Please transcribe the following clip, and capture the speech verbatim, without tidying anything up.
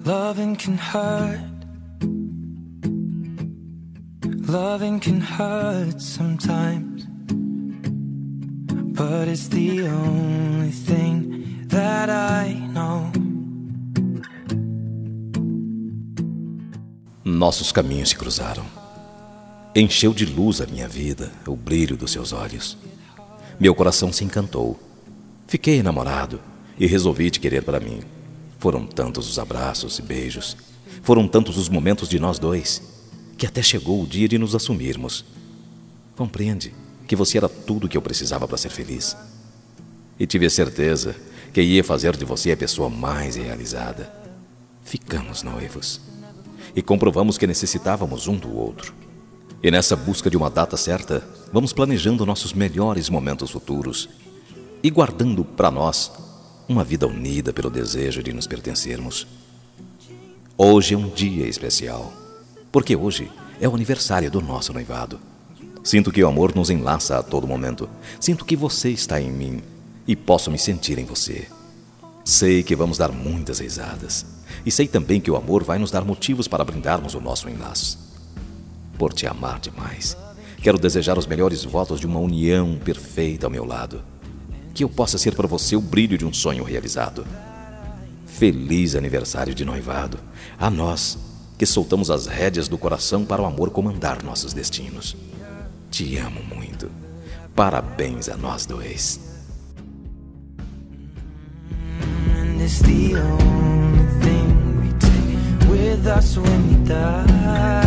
Loving can hurt. Loving can hurt sometimes, but it's the only thing that I know. Nossos caminhos se cruzaram. Encheu de luz a minha vida o brilho dos seus olhos. Meu coração se encantou. Fiquei enamorado e resolvi te querer para mim. Foram tantos os abraços e beijos, foram tantos os momentos de nós dois, que até chegou o dia de nos assumirmos. Compreende que você era tudo que eu precisava para ser feliz. E tive a certeza que ia fazer de você a pessoa mais realizada. Ficamos noivos e comprovamos que necessitávamos um do outro. E nessa busca de uma data certa, vamos planejando nossos melhores momentos futuros e guardando para nós uma vida unida pelo desejo de nos pertencermos. Hoje é um dia especial, porque hoje é o aniversário do nosso noivado. Sinto que o amor nos enlaça a todo momento. Sinto que você está em mim e posso me sentir em você. Sei que vamos dar muitas risadas e sei também que o amor vai nos dar motivos para brindarmos o nosso enlace. Por te amar demais, quero desejar os melhores votos de uma união perfeita ao meu lado. Que eu possa ser para você o brilho de um sonho realizado. Feliz aniversário de noivado a nós que soltamos as rédeas do coração para o amor comandar nossos destinos. Te amo muito. Parabéns a nós dois. And it's the only thing we take with us when we die.